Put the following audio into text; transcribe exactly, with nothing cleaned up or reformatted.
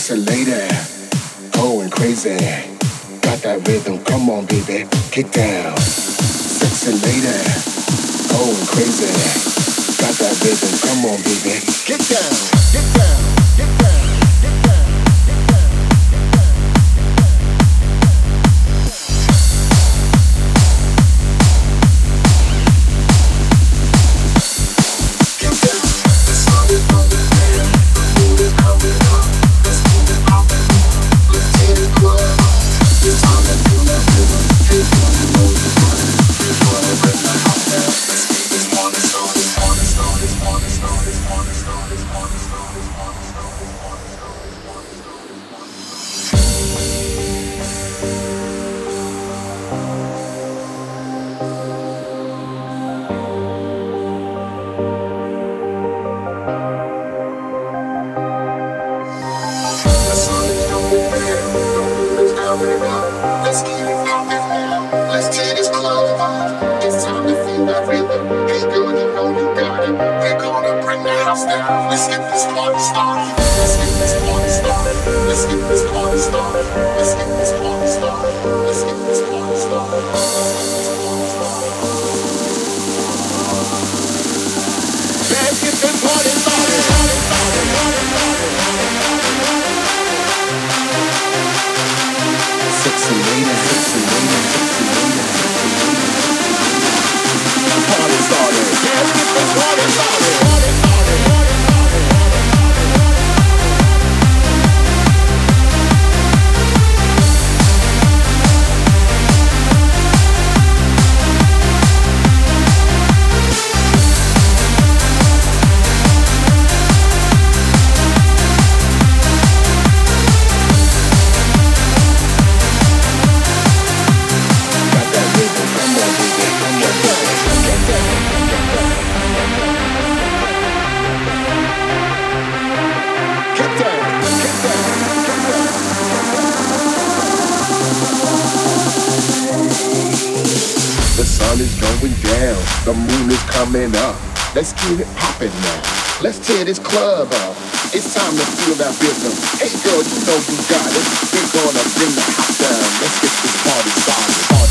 Sexy lady, going crazy. Got that rhythm, come on baby, get down. Sexy lady, going crazy. Got that rhythm, come on baby, get down, get down, get down, get down, get down, get down. Get down, the sun is moving down, the moon is coming up. Let's move it up and up, let's hit it club. It's time to feel that rhythm, hey girl, you know you got it. You wanna bring the house down, let's keep this party started, party started, party started, party started, party started, party started, party started, party started, party The sun is going down, the moon is coming up. Let's get it poppin' now, let's tear this club up. It's time to feel that rhythm, hey girl, you know you got it. We're gonna bring the house down, let's get this party started. Let's get this party started, let's get this party started. Let's get this party started, let's get this party started. Let's get this party started. Sexy lady, sexy lady, sexy lady, sexy lady. Party started. Let's get this party started. Party started. Party started. Got that rhythm, come on, baby, come on, baby, get down, get down, get down, get down. The sun is going down, the moon is coming up. Let's get it poppin' now. Let's tear this club up. It's time to feel that rhythm. Hey girl, you know you got it. We're gonna bring the house down. Let's get this party started. Party